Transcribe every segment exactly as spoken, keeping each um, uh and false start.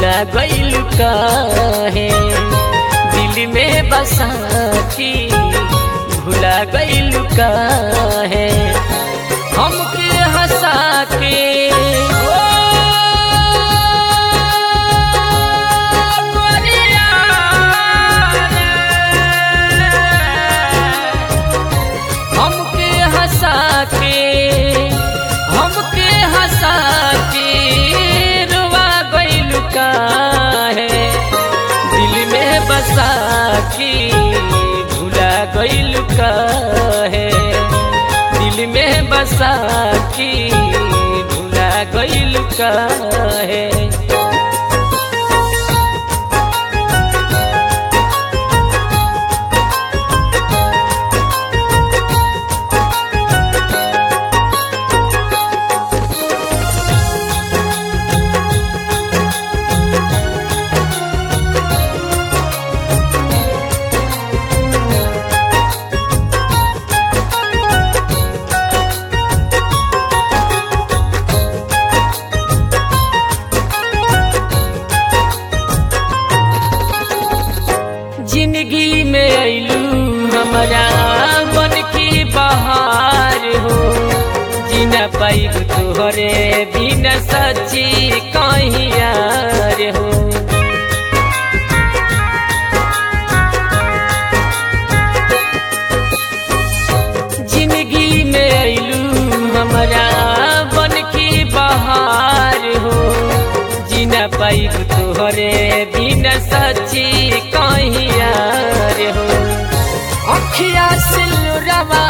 भुला गइल काहे, दिल में बसा के भुला गइल काहे, हमके हंसा के हमके हंसा के हमके हंसा के रुआ गइल काहे, दिल में बसा के भुला गइल काहे, दिल में बसा के भुला गइल काहे। जिंदगी में अइलू हमारा बन की बहार हो, जीना पाइब तोहरे बिना सच्ची कहीं यार हो। जिंदगी में अइलू हमारा बन की बहार हो, जीना पाइब तोहरे बिना सच्ची कहीं यार हो। अखिया से लुरवा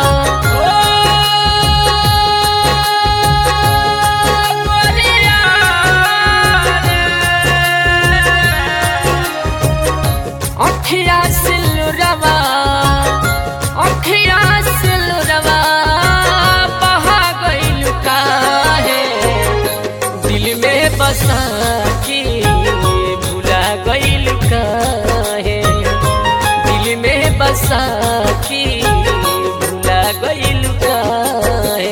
अखिया से लुरवा अखिया से लुरवा बहा गइल काहे, दिल में बसा के भुला गइल काहे, दिल में बसा के भुला गइल काहे।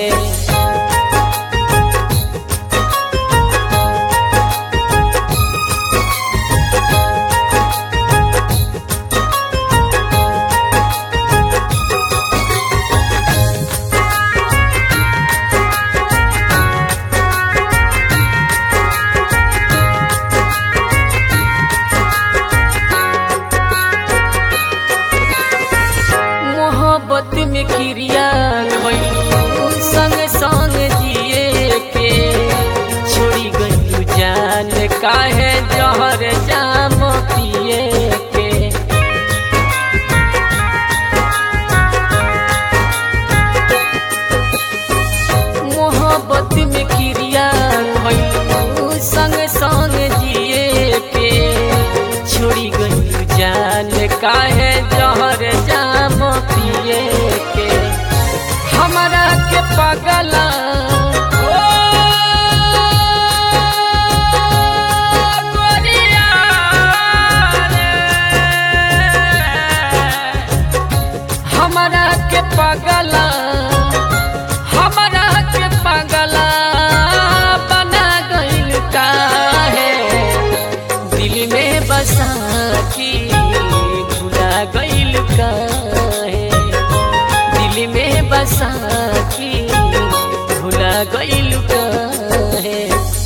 मोहब्बत में क्रिया संग संग जिए के, छोड़ी गई जान काहे जहर जाम पिए के। मोहब्बत में क्रिया संग संग जिए के, छोड़ी गई जान काहे जहर जाम पिए के। हमरा के पगला हमरा के पगला हमरा के पगला बना गइल काहे, दिल में बसा के भुला गइल काहे, दिल में बसा के भुला गइल काहे।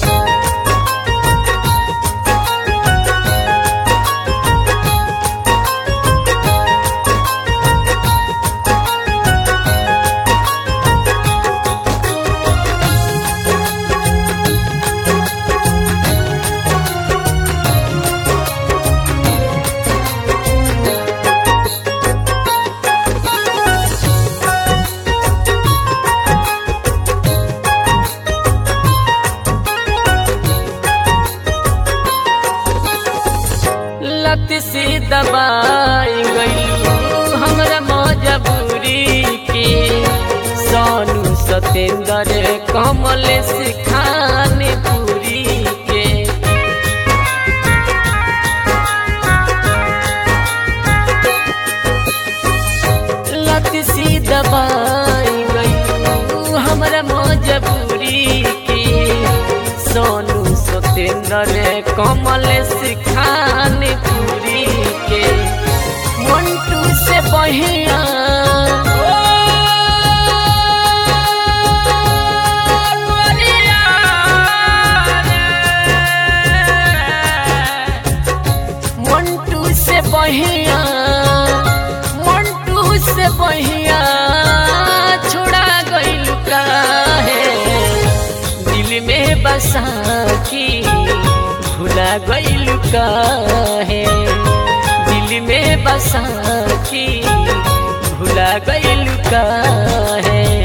लत से दबाई गई हमरा मजबूरी के, सोनू सतेंद्र कमल सिखान पूरी के। लत से दबाई गई हमरा मजबूरी के, सोनू सतेंद्र सुरेंद्र कमल सिखान पूरी के मंटू से बहिया मंटू से बहिया मंटू से बहिया छोड़ा गइल काहे दिल में बसा की भुला गइल काहे दिल में बसा की भुला गइल काहे।